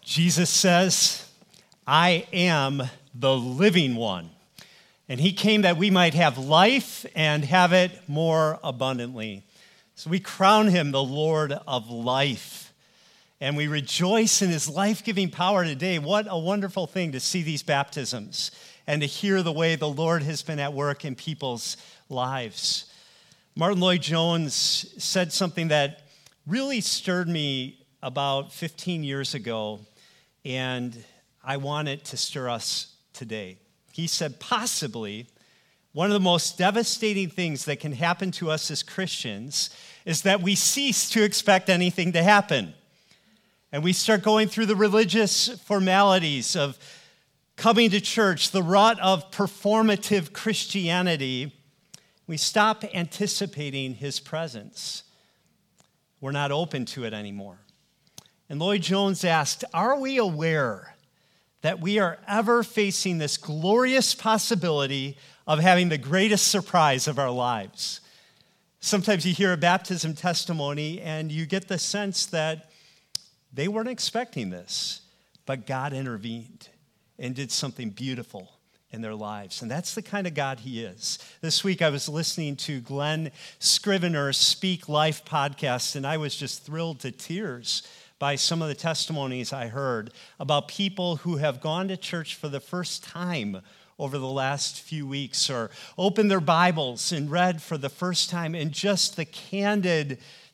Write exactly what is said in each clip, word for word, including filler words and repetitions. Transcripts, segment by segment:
Jesus says, I am the living one. And he came that we might have life and have it more abundantly. So we crown him the Lord of life. And we rejoice in his life-giving power today. What a wonderful thing to see these baptisms and to hear the way the Lord has been at work in people's lives. Martin Lloyd-Jones said something that really stirred me about fifteen years ago, and I want it to stir us today. He said, possibly, one of the most devastating things that can happen to us as Christians is that we cease to expect anything to happen. And we start going through the religious formalities of coming to church, the rut of performative Christianity. We stop anticipating his presence. We're not open to it anymore. And Lloyd-Jones asked, are we aware that we are ever facing this glorious possibility of having the greatest surprise of our lives? Sometimes you hear a baptism testimony and you get the sense that they weren't expecting this, but God intervened and did something beautiful in their lives. And that's the kind of God he is. This week I was listening to Glenn Scrivener's Speak Life podcast, and I was just thrilled to tears by some of the testimonies I heard about people who have gone to church for the first time over the last few weeks, or opened their Bibles and read for the first time, and just the candid,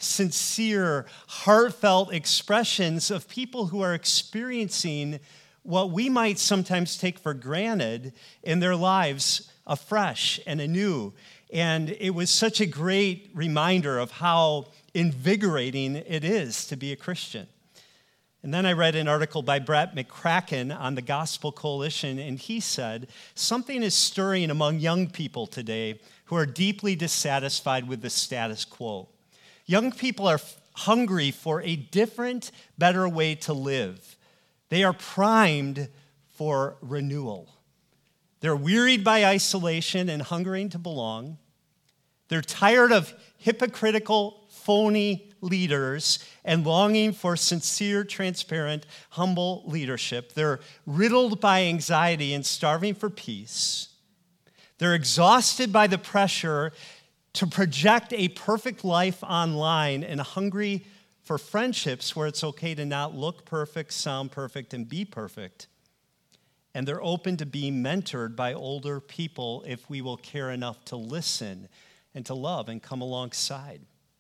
sincere, heartfelt expressions of people who are experiencing what we might sometimes take for granted in their lives afresh and anew. And it was such a great reminder of how invigorating it is to be a Christian. And then I read an article by Brett McCracken on the Gospel Coalition, and he said, something is stirring among young people today who are deeply dissatisfied with the status quo. Young people are hungry for a different, better way to live. They are primed for renewal. They're wearied by isolation and hungering to belong. They're tired of hypocritical, phony leaders and longing for sincere, transparent, humble leadership. They're riddled by anxiety and starving for peace. They're exhausted by the pressure to project a perfect life online and hungry for friendships where it's okay to not look perfect, sound perfect, and be perfect. And they're open to being mentored by older people if we will care enough to listen and to love and come alongside.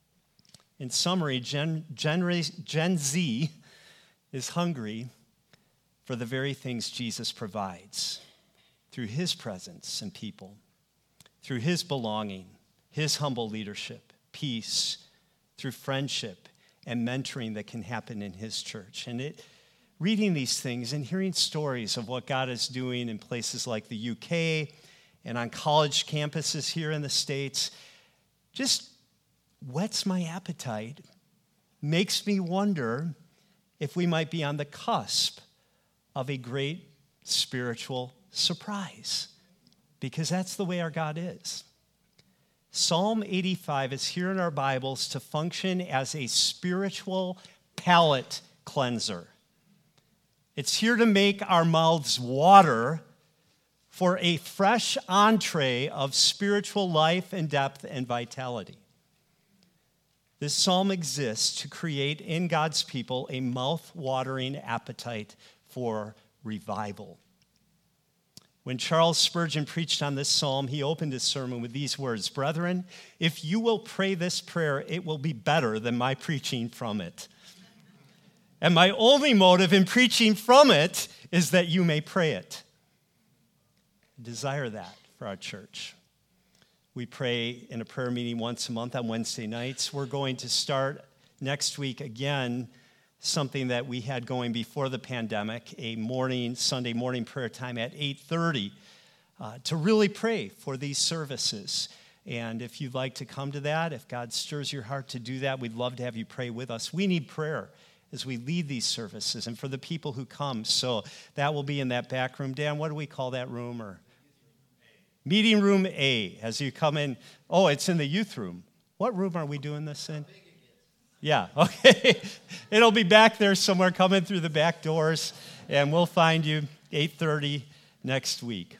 In summary, Gen, Gen, Gen Z is hungry for the very things Jesus provides through his presence and people, through his belonging, his humble leadership, peace, through friendship and mentoring that can happen in his church. And it, reading these things and hearing stories of what God is doing in places like the U K and on college campuses here in the States just whets my appetite, makes me wonder if we might be on the cusp of a great spiritual surprise, because that's the way our God is. Psalm eighty-five is here in our Bibles to function as a spiritual palate cleanser. It's here to make our mouths water for a fresh entree of spiritual life and depth and vitality. This psalm exists to create in God's people a mouth-watering appetite for revival. When Charles Spurgeon preached on this psalm, he opened his sermon with these words, "Brethren, if you will pray this prayer, it will be better than my preaching from it. And my only motive in preaching from it is that you may pray it." I desire that for our church. We pray in a prayer meeting once a month on Wednesday nights. We're going to start next week again something that we had going before the pandemic, a morning, Sunday morning prayer time at eight thirty uh, to really pray for these services. And if you'd like to come to that, if God stirs your heart to do that, we'd love to have you pray with us. We need prayer as we lead these services and for the people who come. So that will be in that back room. Dan, what do we call that room? Or Meeting room A, as you come in. Oh, it's in the youth room. What room are we doing this in? Yeah, okay. It'll be back there somewhere coming through the back doors, and we'll find you eight thirty next week.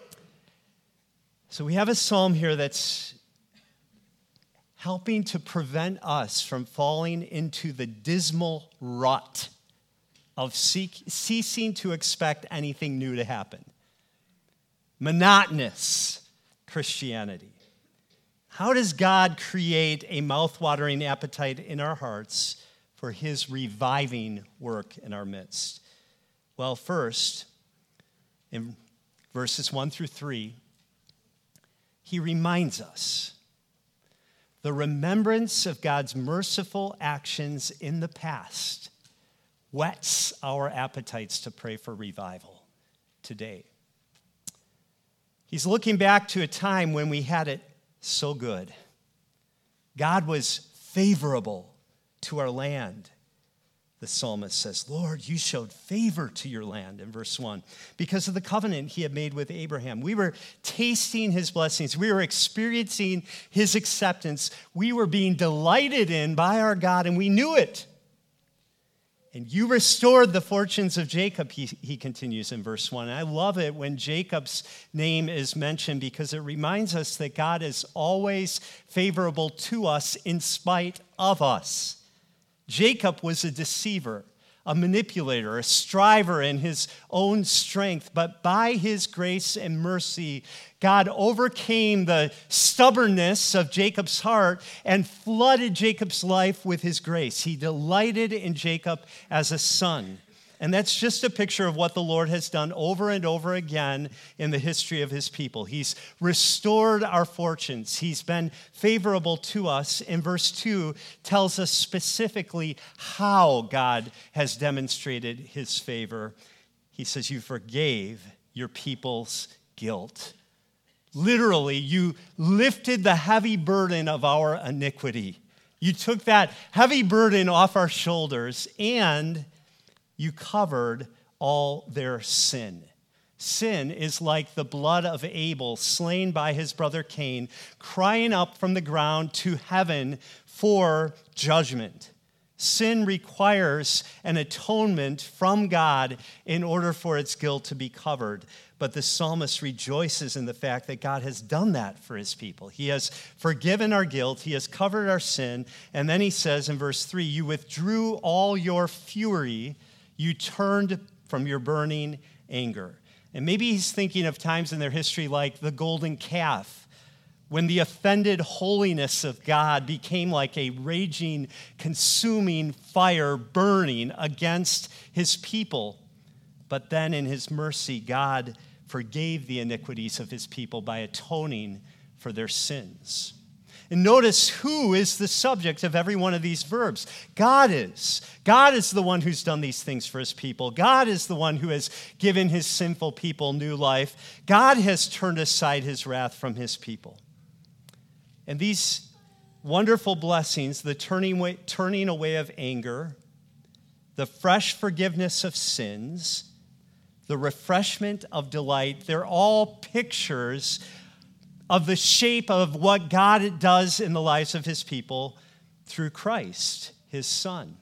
So we have a psalm here that's helping to prevent us from falling into the dismal rut of seek, ceasing to expect anything new to happen. Monotonous Christianity. How does God create a mouth-watering appetite in our hearts for his reviving work in our midst? Well, first, in verses one through three, he reminds us the remembrance of God's merciful actions in the past whets our appetites to pray for revival today. He's looking back to a time when we had it so good. God was favorable to our land. The psalmist says, Lord, you showed favor to your land in verse one because of the covenant he had made with Abraham. We were tasting his blessings. We were experiencing his acceptance. We were being delighted in by our God, and we knew it. And you restored the fortunes of Jacob, he, he continues in verse one. And I love it when Jacob's name is mentioned because it reminds us that God is always favorable to us in spite of us. Jacob was a deceiver, a manipulator, a striver in his own strength, but by his grace and mercy, God overcame the stubbornness of Jacob's heart and flooded Jacob's life with his grace. He delighted in Jacob as a son. And that's just a picture of what the Lord has done over and over again in the history of his people. He's restored our fortunes. He's been favorable to us. And verse two tells us specifically how God has demonstrated his favor. He says, you forgave your people's guilt. Literally, you lifted the heavy burden of our iniquity. You took that heavy burden off our shoulders, and you covered all their sin. Sin is like the blood of Abel slain by his brother Cain, crying up from the ground to heaven for judgment. Sin requires an atonement from God in order for its guilt to be covered. But the psalmist rejoices in the fact that God has done that for his people. He has forgiven our guilt. He has covered our sin. And then he says in verse three, you withdrew all your fury. You turned from your burning anger. And maybe he's thinking of times in their history like the golden calf, when the offended holiness of God became like a raging, consuming fire burning against his people. But then in his mercy, God forgave the iniquities of his people by atoning for their sins. And notice who is the subject of every one of these verbs. God is. God is the one who's done these things for his people. God is the one who has given his sinful people new life. God has turned aside his wrath from his people. And these wonderful blessings, the turning away, turning away of anger, the fresh forgiveness of sins, the refreshment of delight, they're all pictures of the shape of what God does in the lives of his people through Christ, his Son.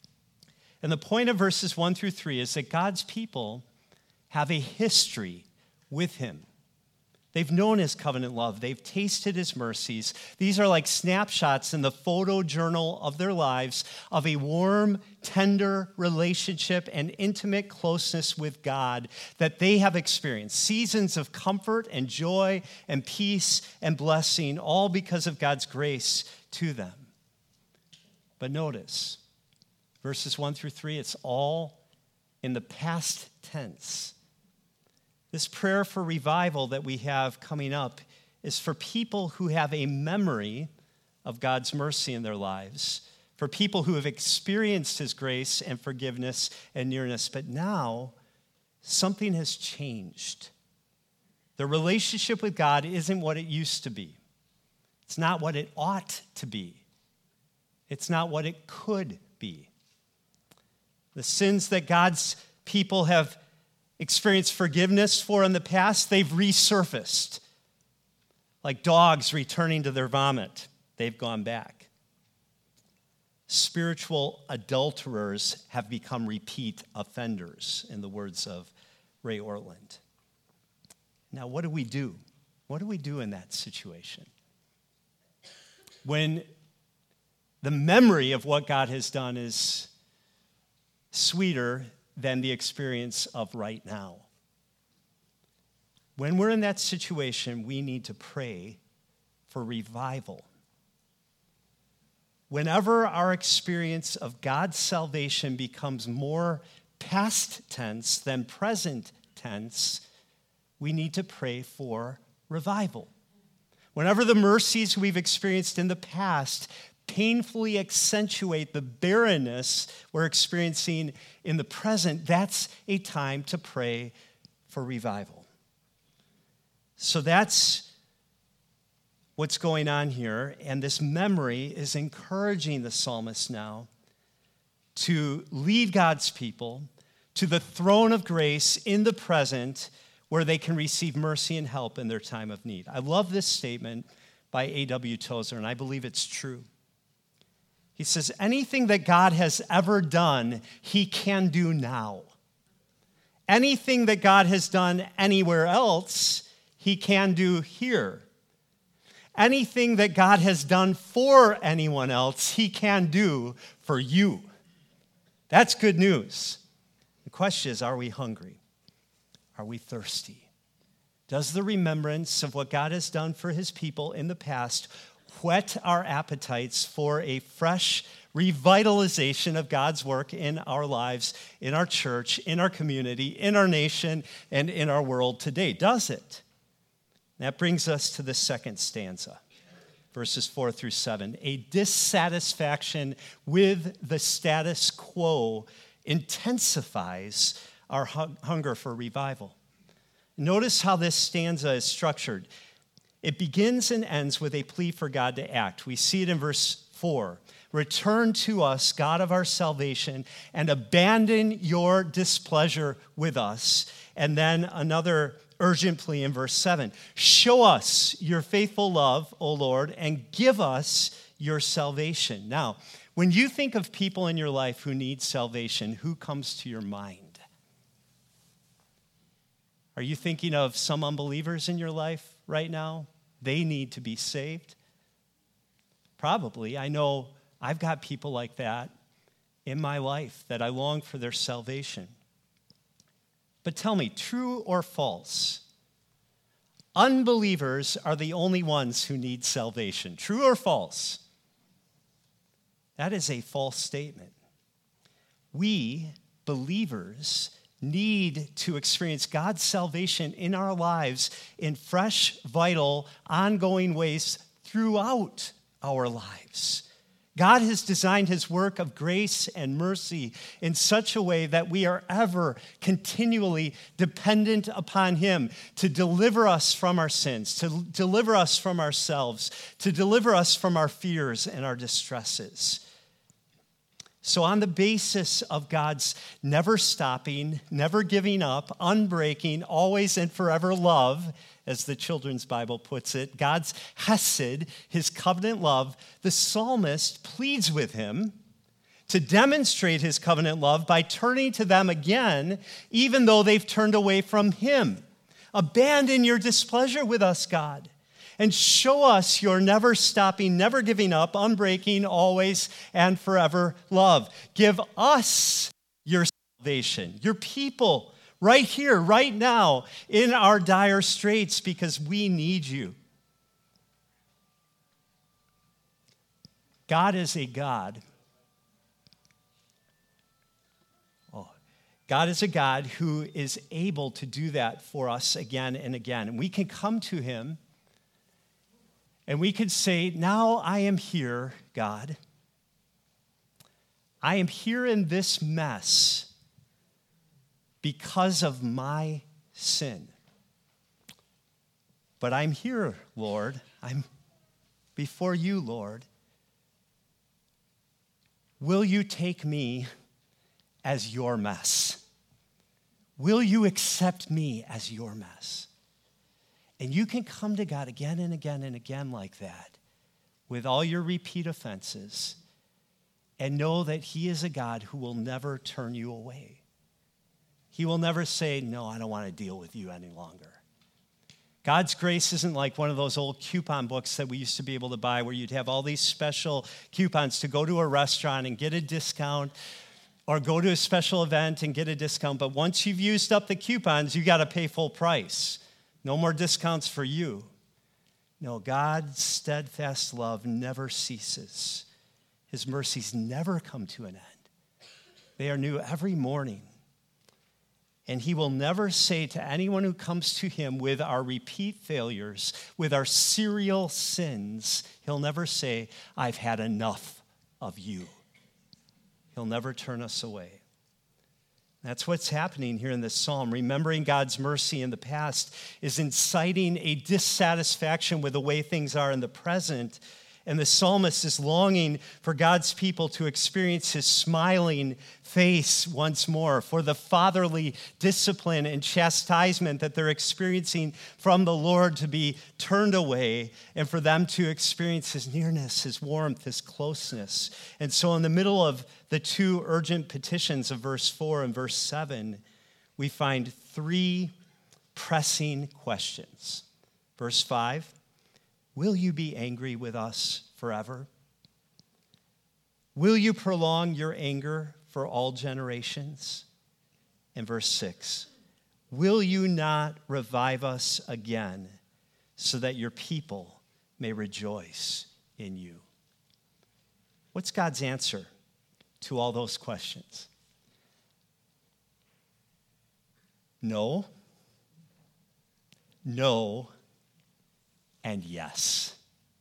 And the point of verses one through three is that God's people have a history with him. They've known his covenant love. They've tasted his mercies. These are like snapshots in the photo journal of their lives of a warm, tender relationship and intimate closeness with God that they have experienced. Seasons of comfort and joy and peace and blessing, all because of God's grace to them. But notice, verses one through three, it's all in the past tense. This prayer for revival that we have coming up is for people who have a memory of God's mercy in their lives, for people who have experienced his grace and forgiveness and nearness. But now, something has changed. The relationship with God isn't what it used to be. It's not what it ought to be. It's not what it could be. The sins that God's people have experienced forgiveness for in the past, they've resurfaced. Like dogs returning to their vomit, they've gone back. spiritual adulterers have become repeat offenders, in the words of Ray Ortlund. Now, what do we do? What do we do in that situation? When the memory of what God has done is sweeter than the experience of right now. When we're in that situation, we need to pray for revival. Whenever our experience of God's salvation becomes more past tense than present tense, we need to pray for revival. Whenever the mercies we've experienced in the past painfully accentuate the barrenness we're experiencing in the present, that's a time to pray for revival. So that's what's going on here, and this memory is encouraging the psalmist now to lead God's people to the throne of grace in the present where they can receive mercy and help in their time of need. I love this statement by A W Tozer, and I believe it's true. He says, anything that God has ever done, he can do now. Anything that God has done anywhere else, he can do here. Anything that God has done for anyone else, he can do for you. That's good news. The question is, are we hungry? Are we thirsty? Does the remembrance of what God has done for his people in the past whet our appetites for a fresh revitalization of God's work in our lives, in our church, in our community, in our nation, and in our world today? Does it? That brings us to the second stanza, verses four through seven. A dissatisfaction with the status quo intensifies our hu- hunger for revival. Notice how this stanza is structured. It begins and ends with a plea for God to act. We see it in verse four. Return to us, God of our salvation, and abandon your displeasure with us. And then another urgent plea in verse seven. Show us your faithful love, O Lord, and give us your salvation. Now, when you think of people in your life who need salvation, who comes to your mind? Are you thinking of some unbelievers in your life right now? They need to be saved? Probably. I know I've got people like that in my life that I long for their salvation. But tell me, true or false? Unbelievers are the only ones who need salvation. True or false? That is a false statement. We, believers, need to experience God's salvation in our lives in fresh, vital, ongoing ways throughout our lives. God has designed his work of grace and mercy in such a way that we are ever continually dependent upon him to deliver us from our sins, to deliver us from ourselves, to deliver us from our fears and our distresses. So on the basis of God's never stopping, never giving up, unbreaking, always and forever love, as the Children's Bible puts it, God's hesed, his covenant love, the psalmist pleads with him to demonstrate his covenant love by turning to them again, even though they've turned away from him. Abandon your displeasure with us, God, and show us your never stopping, never giving up, unbreaking, always and forever love. Give us your salvation, your people, right here, right now, in our dire straits, because we need you. God is a God. Oh, God is a God who is able to do that for us again and again. And we can come to him and we can say, now I am here, God. I am here in this mess because of my sin. But I'm here, Lord. I'm before you, Lord. Will you take me as your mess? Will you accept me as your mess? And you can come to God again and again and again like that with all your repeat offenses. and know that he is a God who will never turn you away. He will never say, no, I don't want to deal with you any longer. God's grace isn't like one of those old coupon books that we used to be able to buy where you'd have all these special coupons to go to a restaurant and get a discount or go to a special event and get a discount. But once you've used up the coupons, you got to pay full price. No more discounts for you. No, God's steadfast love never ceases. His mercies never come to an end. They are new every morning. And he will never say to anyone who comes to him with our repeat failures, with our serial sins, he'll never say, I've had enough of you. He'll never turn us away. That's what's happening here in this psalm. Remembering God's mercy in the past is inciting a dissatisfaction with the way things are in the present. And the psalmist is longing for God's people to experience his smiling face once more, for the fatherly discipline and chastisement that they're experiencing from the Lord to be turned away, and for them to experience his nearness, his warmth, his closeness. And so in the middle of the two urgent petitions of verse four and verse seven, we find three pressing questions. Verse five, will you be angry with us forever? Will you prolong your anger for all generations? And verse six, will you not revive us again so that your people may rejoice in you? What's God's answer to all those questions? No, no, and yes.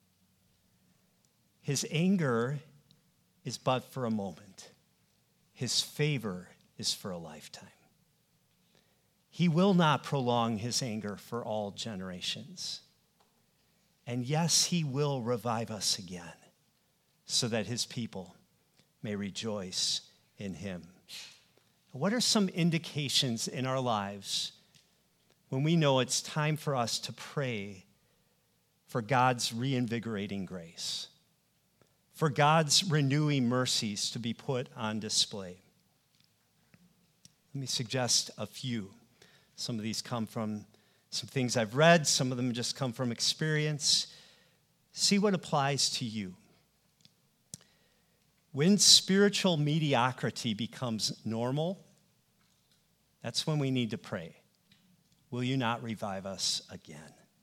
His anger is but for a moment. His favor is for a lifetime. He will not prolong his anger for all generations. And yes, he will revive us again so that his people may rejoice in him. What are some indications in our lives when we know it's time for us to pray for God's reinvigorating grace, for God's renewing mercies to be put on display? Let me suggest a few. Some of these come from some things I've read. Some of them just come from experience. See what applies to you. When spiritual mediocrity becomes normal, that's when we need to pray. Will you not revive us again?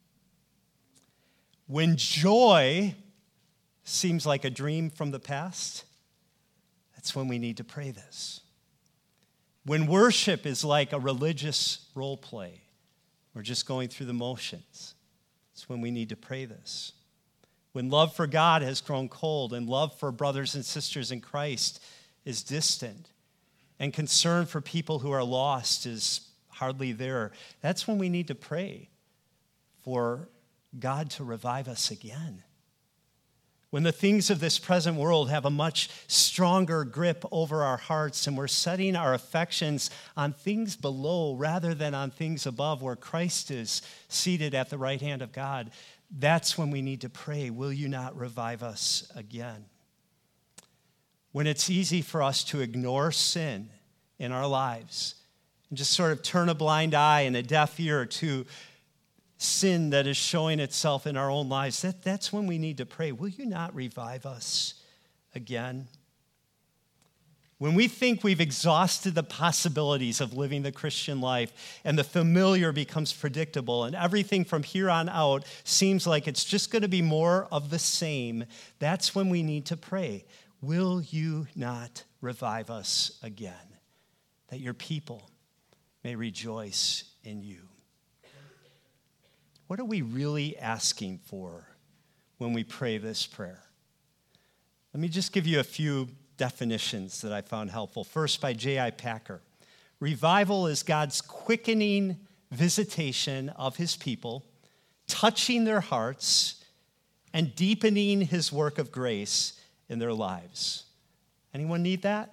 When joy seems like a dream from the past, that's when we need to pray this. When worship is like a religious role play, we're just going through the motions, that's when we need to pray this. When love for God has grown cold and love for brothers and sisters in Christ is distant and concern for people who are lost is hardly there, that's when we need to pray for God to revive us again. When the things of this present world have a much stronger grip over our hearts and we're setting our affections on things below rather than on things above where Christ is seated at the right hand of God, that's when we need to pray, will you not revive us again? When it's easy for us to ignore sin in our lives and just sort of turn a blind eye and a deaf ear to sin that is showing itself in our own lives, that, that's when we need to pray, will you not revive us again? When we think we've exhausted the possibilities of living the Christian life and the familiar becomes predictable and everything from here on out seems like it's just going to be more of the same, that's when we need to pray, will you not revive us again, that your people may rejoice in you? What are we really asking for when we pray this prayer? Let me just give you a few definitions that I found helpful. First, by J I Packer. Revival is God's quickening visitation of his people, touching their hearts, and deepening his work of grace in their lives. Anyone need that?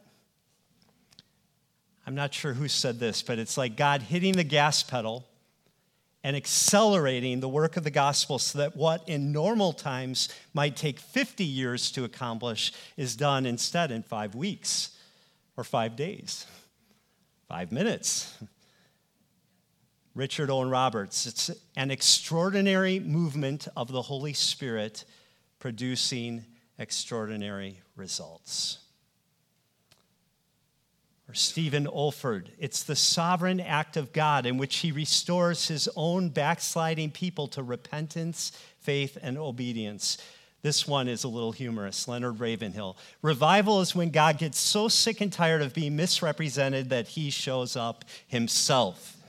I'm not sure who said this, but it's like God hitting the gas pedal and accelerating the work of the gospel so that what in normal times might take fifty years to accomplish is done instead in five weeks or five days, five minutes. Richard Owen Roberts, it's an extraordinary movement of the Holy Spirit producing extraordinary results. Or Stephen Olford, it's the sovereign act of God in which he restores his own backsliding people to repentance, faith, and obedience. This one is a little humorous. Leonard Ravenhill. Revival is when God gets so sick and tired of being misrepresented that he shows up himself.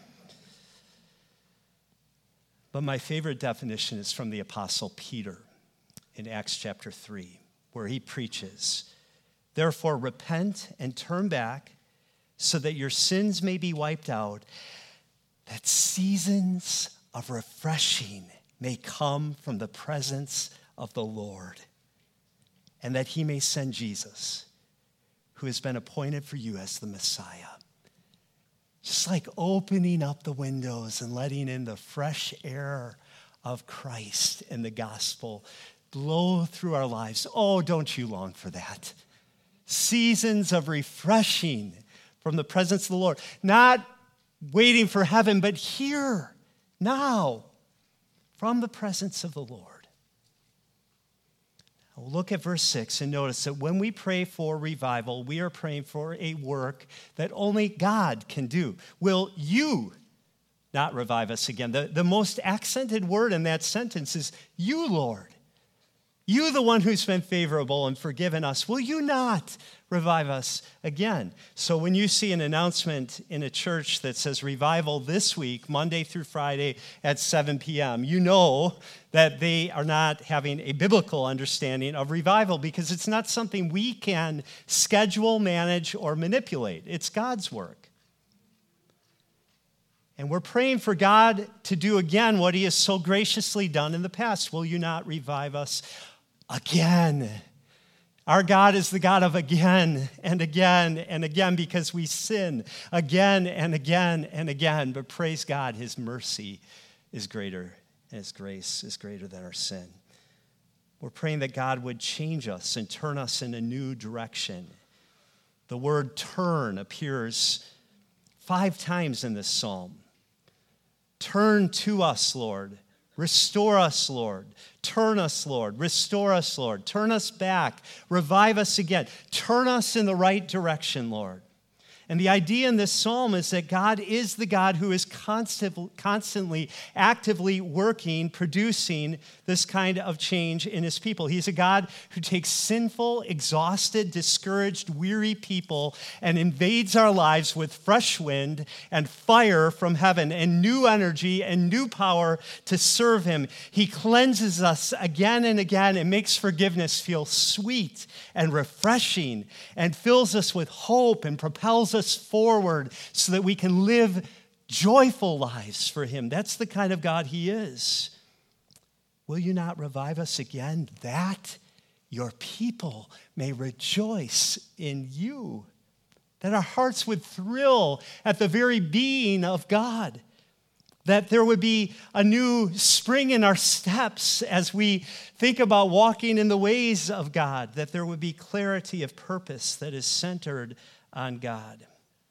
But my favorite definition is from the Apostle Peter in Acts chapter three, where he preaches, "Therefore repent and turn back, so that your sins may be wiped out, that seasons of refreshing may come from the presence of the Lord, and that he may send Jesus, who has been appointed for you as the Messiah." Just like opening up the windows and letting in the fresh air of Christ and the gospel blow through our lives. Oh, don't you long for that? Seasons of refreshing from the presence of the Lord. Not waiting for heaven, but here, now, from the presence of the Lord. Now look at verse six and notice that when we pray for revival, we are praying for a work that only God can do. Will you not revive us again? The, the most accented word in that sentence is you, Lord. You, the one who's been favorable and forgiven us, will you not revive us again? So when you see an announcement in a church that says revival this week, Monday through Friday at seven p.m., you know that they are not having a biblical understanding of revival because it's not something we can schedule, manage, or manipulate. It's God's work. And we're praying for God to do again what he has so graciously done in the past. Will you not revive us again? Our God is the God of again and again and again because we sin again and again and again. But praise God, his mercy is greater and his grace is greater than our sin. We're praying that God would change us and turn us in a new direction. The word turn appears five times in this psalm. Turn to us, Lord. Restore us, Lord. Turn us, Lord. Restore us, Lord. Turn us back. Revive us again. Turn us in the right direction, Lord. And the idea in this psalm is that God is the God who is constant, constantly, actively working, producing this kind of change in his people. He's a God who takes sinful, exhausted, discouraged, weary people and invades our lives with fresh wind and fire from heaven and new energy and new power to serve him. He cleanses us again and again and makes forgiveness feel sweet and refreshing and fills us with hope and propels us forward so that we can live joyful lives for him. That's the kind of God he is. Will you not revive us again, that your people may rejoice in you, that our hearts would thrill at the very being of God, that there would be a new spring in our steps as we think about walking in the ways of God, that there would be clarity of purpose that is centered on God.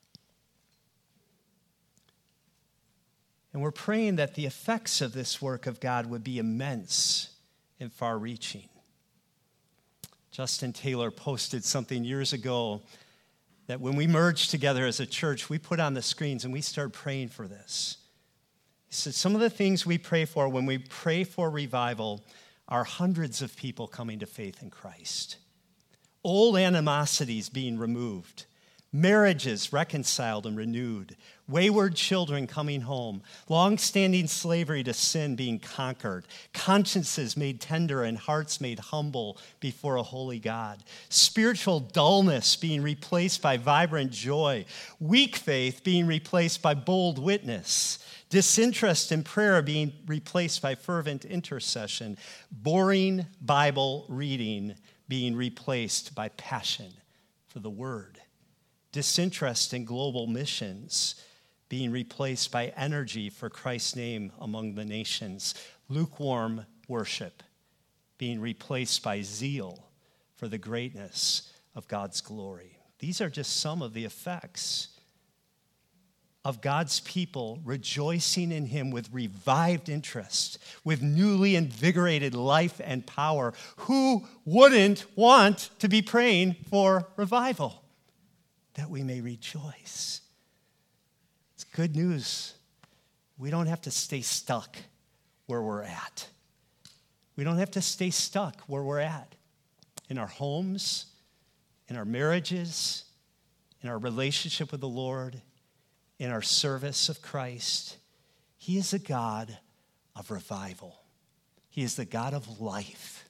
And we're praying that the effects of this work of God would be immense and far-reaching. Justin Taylor posted something years ago that when we merge together as a church, we put on the screens and we start praying for this. He said, some of the things we pray for when we pray for revival are hundreds of people coming to faith in Christ, old animosities being removed, marriages reconciled and renewed, wayward children coming home, long-standing slavery to sin being conquered, consciences made tender and hearts made humble before a holy God, spiritual dullness being replaced by vibrant joy, weak faith being replaced by bold witness, disinterest in prayer being replaced by fervent intercession, boring Bible reading being replaced by passion for the word, disinterest in global missions being replaced by energy for Christ's name among the nations. Lukewarm worship being replaced by zeal for the greatness of God's glory. These are just some of the effects of God's people rejoicing in him with revived interest, with newly invigorated life and power. Who wouldn't want to be praying for revival? That we may rejoice. It's good news. We don't have to stay stuck where we're at. We don't have to stay stuck where we're at. In our homes, in our marriages, in our relationship with the Lord, in our service of Christ. He is a God of revival. He is the God of life.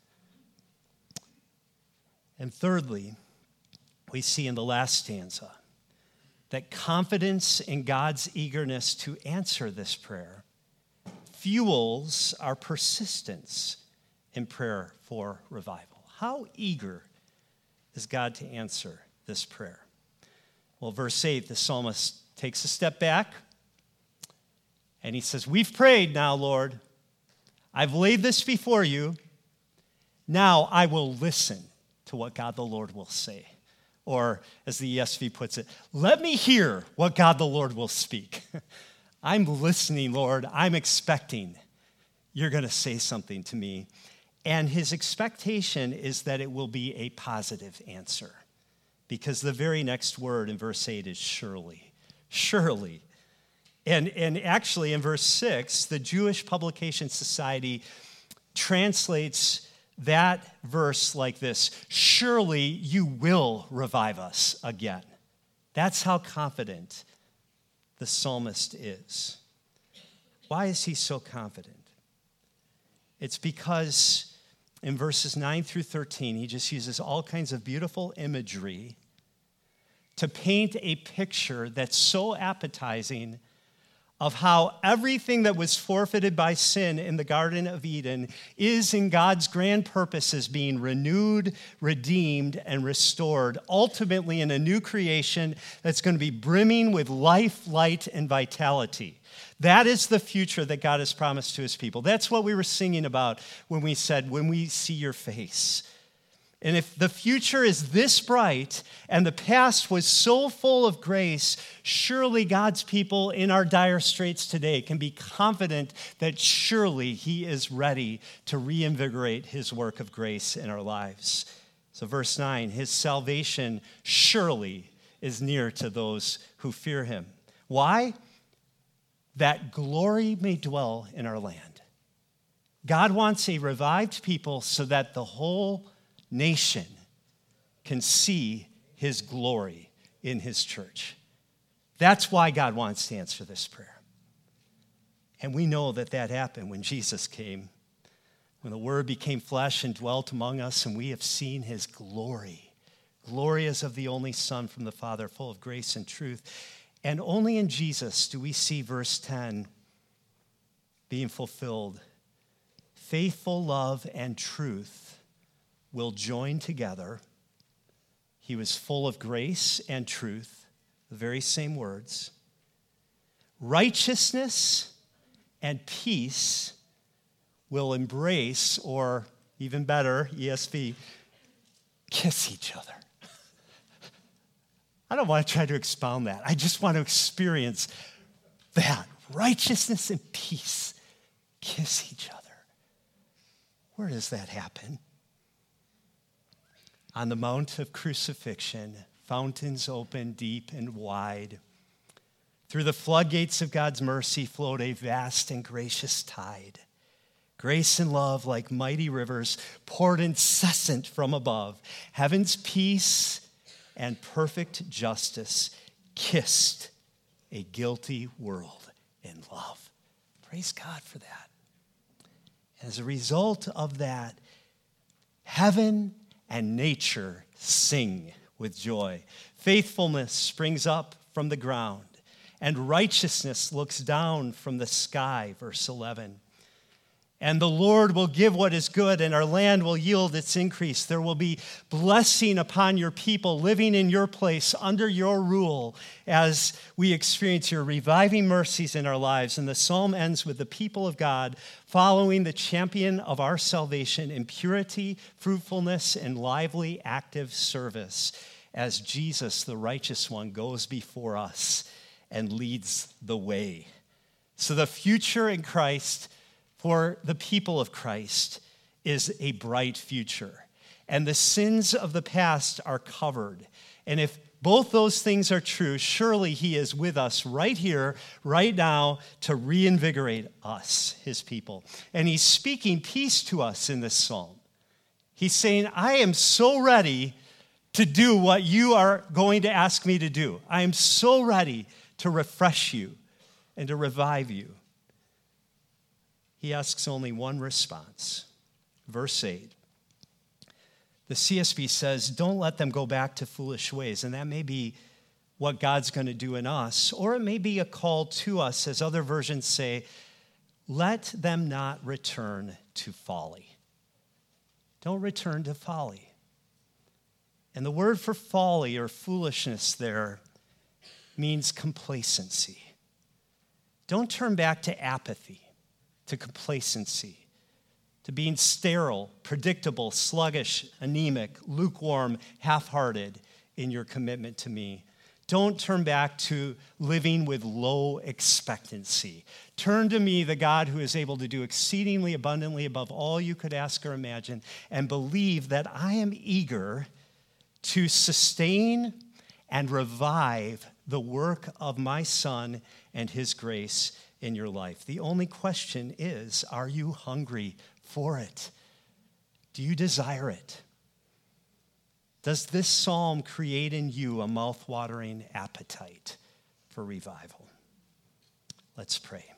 And thirdly, we see in the last stanza that confidence in God's eagerness to answer this prayer fuels our persistence in prayer for revival. How eager is God to answer this prayer? Well, verse eight, the psalmist takes a step back, and he says, we've prayed now, Lord. I've laid this before you. Now I will listen to what God the Lord will say. Or, as the E S V puts it, let me hear what God the Lord will speak. I'm listening, Lord. I'm expecting you're going to say something to me. And his expectation is that it will be a positive answer, because the very next word in verse eight is surely. Surely. And, and actually, in verse six, the Jewish Publication Society translates that verse like this: surely you will revive us again. That's how confident the psalmist is. Why is he so confident? It's because in verses nine through thirteen, he just uses all kinds of beautiful imagery to paint a picture that's so appetizing of how everything that was forfeited by sin in the Garden of Eden is in God's grand purposes being renewed, redeemed, and restored, ultimately in a new creation that's going to be brimming with life, light, and vitality. That is the future that God has promised to his people. That's what we were singing about when we said, when we see your face. And if the future is this bright and the past was so full of grace, surely God's people in our dire straits today can be confident that surely he is ready to reinvigorate his work of grace in our lives. So verse nine, his salvation surely is near to those who fear him. Why? That glory may dwell in our land. God wants a revived people so that the whole nation can see his glory in his church. That's why God wants to answer this prayer. And we know that that happened when Jesus came, when the Word became flesh and dwelt among us, and we have seen his glory. Glory as of the only Son from the Father, full of grace and truth. And only in Jesus do we see verse ten being fulfilled. Faithful love and truth will join together. He was full of grace and truth, the very same words. Righteousness and peace will embrace, or even better, E S V, kiss each other. I don't want to try to expound that. I just want to experience that. Righteousness and peace kiss each other. Where does that happen? On the Mount of Crucifixion, fountains open deep and wide. Through the floodgates of God's mercy flowed a vast and gracious tide. Grace and love, like mighty rivers, poured incessant from above. Heaven's peace and perfect justice kissed a guilty world in love. Praise God for that. As a result of that, heaven and nature sing with joy. Faithfulness springs up from the ground, and righteousness looks down from the sky, verse eleven. And the Lord will give what is good, and our land will yield its increase. There will be blessing upon your people living in your place under your rule as we experience your reviving mercies in our lives. And the psalm ends with the people of God following the champion of our salvation in purity, fruitfulness, and lively active service as Jesus, the righteous one, goes before us and leads the way. So the future in Christ for the people of Christ is a bright future. And the sins of the past are covered. And if both those things are true, surely he is with us right here, right now, to reinvigorate us, his people. And he's speaking peace to us in this psalm. He's saying, I am so ready to do what you are going to ask me to do. I am so ready to refresh you and to revive you. He asks only one response. Verse eight. The C S B says, don't let them go back to foolish ways. And that may be what God's going to do in us. Or it may be a call to us, as other versions say, let them not return to folly. Don't return to folly. And the word for folly or foolishness there means complacency. Don't turn back to apathy, to complacency, to being sterile, predictable, sluggish, anemic, lukewarm, half-hearted in your commitment to me. Don't turn back to living with low expectancy. Turn to me, the God who is able to do exceedingly abundantly above all you could ask or imagine, and believe that I am eager to sustain and revive the work of my Son and his grace in your life. The only question is, are you hungry for it? Do you desire it? Does this psalm create in you a mouth-watering appetite for revival? Let's pray.